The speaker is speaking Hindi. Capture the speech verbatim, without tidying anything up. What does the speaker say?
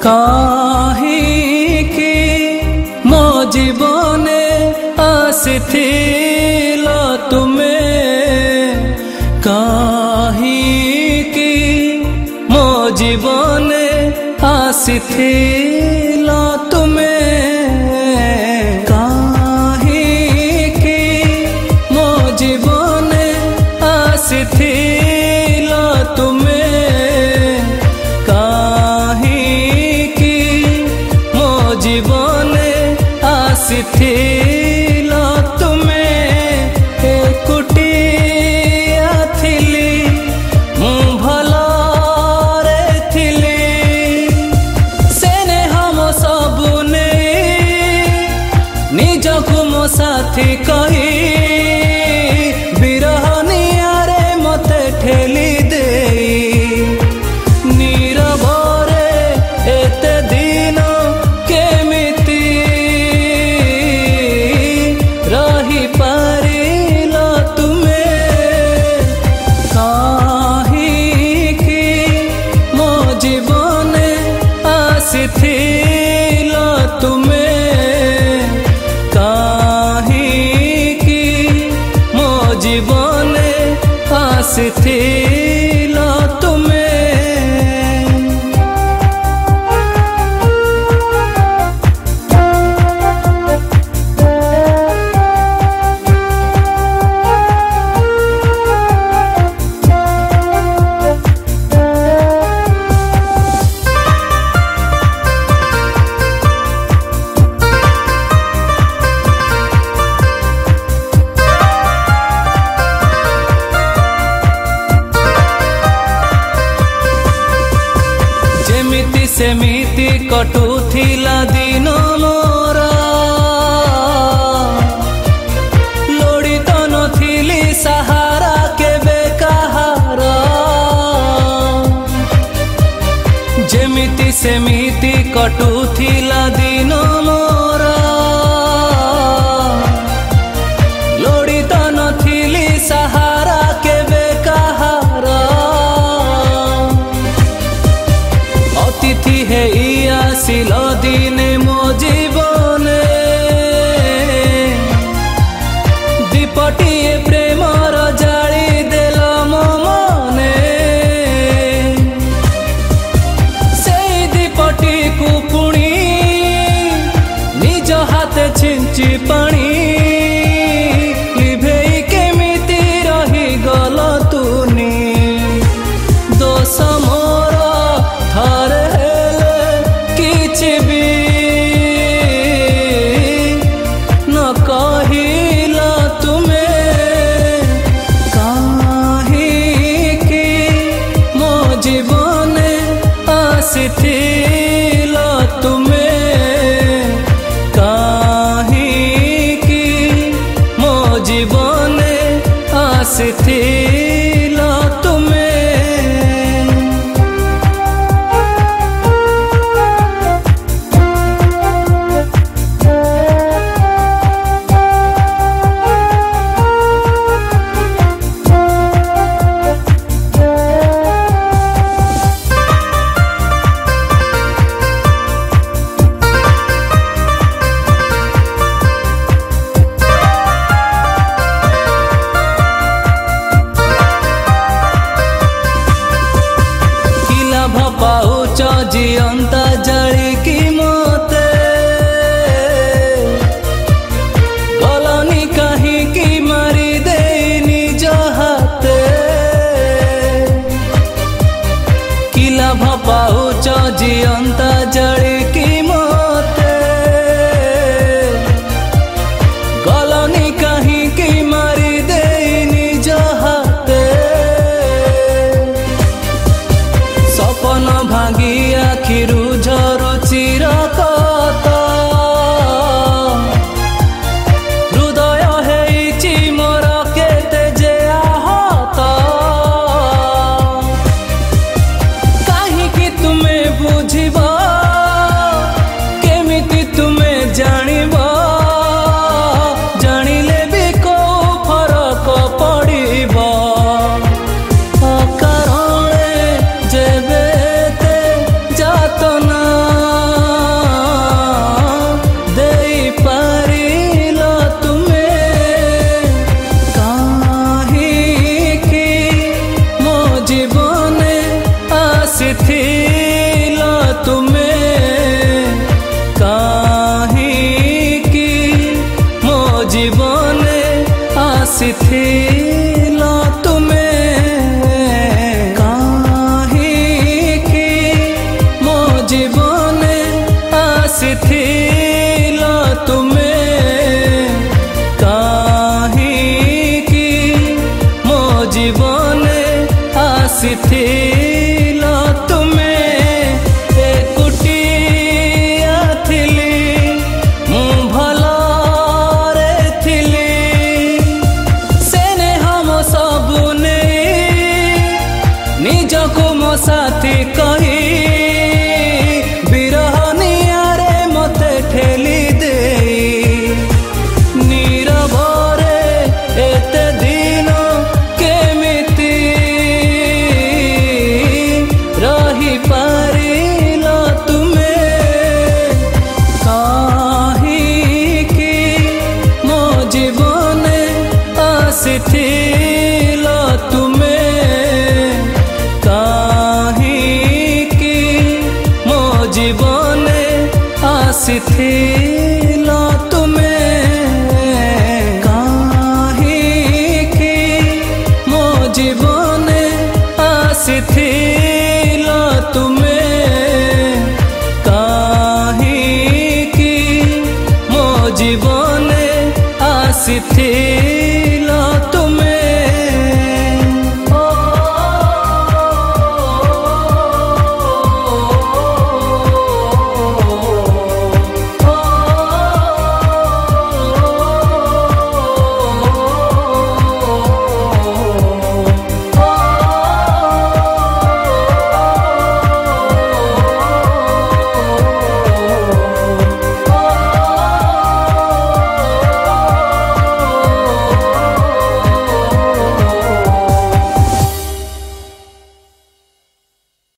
काहीकि मो जीवने आसिथिल तुमे काहीकि मो जीवने आसिथिल तुमे काहीकि मो जीवने आसिथिल तुमे काहीकि मो जीवने आसिथिल तुमे एकुटिया थिली मु भलरे थिली सेने हम सबु नहीं निजकु मो साथी कही विरह नियारे मते ठेली देई नीरवरे एते दिन केमिति रही पारिल तुमे काहीकि मो जीवने आसिथिल तुमे काहीकि मो जीवने आसिथिल तुमे जेमिति सेमिति कटुथिला दिन मोर लोड़ी तो नथिली सहारा केबे कहार जेमिति सेमिति कटुथिला दिन मोर लोड़ी तो नथिली सहारा केबे कहार अतिथि हे आसिल दिने मो जीवने दीपटिए प्रेमर जाली देल मो मने सेई दीपटी को पुणी निज हाथे छिंची पानी लिभेई केमिति रही गल तुनी दोष मोर थारे किछि भी न कहिल तुमे काहीकि मो जीवने आसिथिल तुमे काहीकि मो जीवने आसिथिल तुमे पाउच जियंता जाली की मते गलनी काहीकि मारी देई निज हाथे कि लाभ पाउच जियंता जाली की मते गलनी काहीकि मारी देई निज हाथे सपन भांगी आखिरु झरु चिरकत हृदय हेइछि मोर केते जे आहत काहीकि तुमे बुझिब ଆସିଥିଲ ତୁମେ କାହିଁକି ମୋ ଜୀବନରେ ଆସିଥିଲ ତୁମେ ଏକୁଟିଆ ଥିଲି ମୁଁ ଭଲରେ ଥିଲି ସେ ନେହ ମୋ ସବୁ ନେଇ ନିଜକୁ ମୋ ସାଥୀ କହି ঠেলি দেই নীরবরে এতে দিন কেমিতি রহি পারিল তুমে কাহিকি মো জীবনে আসিথিল তুমে কাহিকি মো জীবনে আসিথিল